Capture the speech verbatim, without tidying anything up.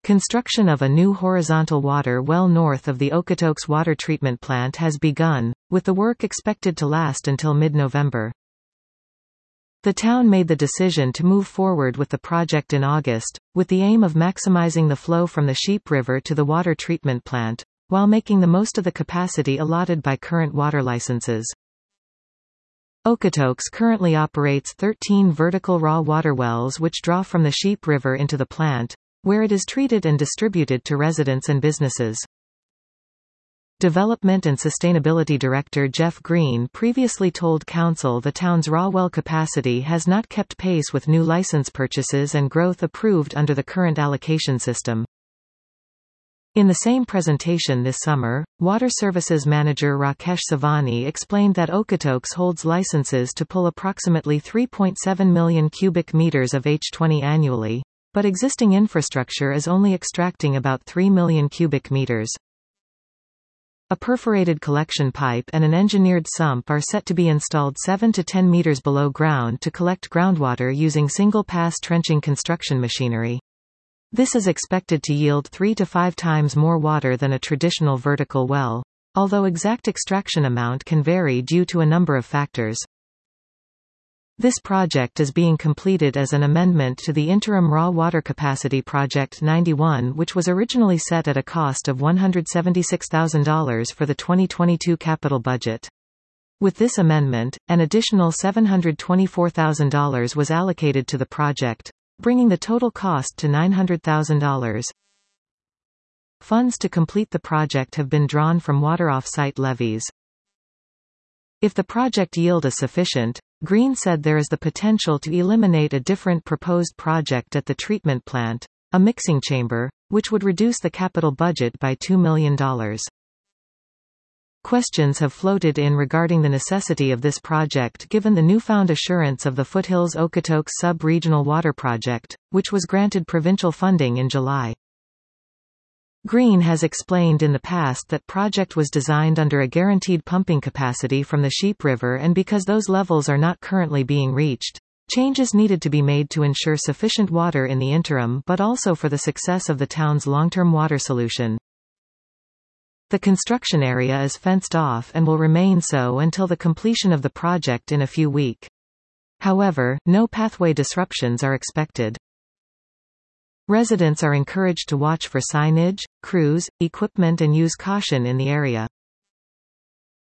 Construction of a new horizontal water well north of the Okotoks water treatment plant has begun, with the work expected to last until mid-November. The town made the decision to move forward with the project in August, with the aim of maximizing the flow from the Sheep River to the water treatment plant, while making the most of the capacity allotted by current water licenses. Okotoks currently operates thirteen vertical raw water wells which draw from the Sheep River into the plant, where it is treated and distributed to residents and businesses. Development and Sustainability Director Jeff Green previously told Council the town's raw well capacity has not kept pace with new license purchases and growth approved under the current allocation system. In the same presentation this summer, Water Services Manager Rakesh Savani explained that Okotoks holds licenses to pull approximately three point seven million cubic meters of H twenty annually, but existing infrastructure is only extracting about three million cubic meters. A perforated collection pipe and an engineered sump are set to be installed seven to ten meters below ground to collect groundwater using single-pass trenching construction machinery. This is expected to yield three to five times more water than a traditional vertical well, although exact extraction amount can vary due to a number of factors. This project is being completed as an amendment to the Interim Raw Water Capacity Project ninety-one, which was originally set at a cost of one hundred seventy-six thousand dollars for the twenty twenty-two capital budget. With this amendment, an additional seven hundred twenty-four thousand dollars was allocated to the project, bringing the total cost to nine hundred thousand dollars. Funds to complete the project have been drawn from water off-site levies. If the project yield is sufficient, Green said there is the potential to eliminate a different proposed project at the treatment plant, a mixing chamber, which would reduce the capital budget by two million dollars. Questions have floated in regarding the necessity of this project given the newfound assurance of the Foothills Okotoks Sub-Regional Water Project, which was granted provincial funding in July. Green has explained in the past that project was designed under a guaranteed pumping capacity from the Sheep River, and because those levels are not currently being reached, changes needed to be made to ensure sufficient water in the interim but also for the success of the town's long-term water solution. The construction area is fenced off and will remain so until the completion of the project in a few weeks. However, no pathway disruptions are expected. Residents are encouraged to watch for signage, crews, equipment and use caution in the area.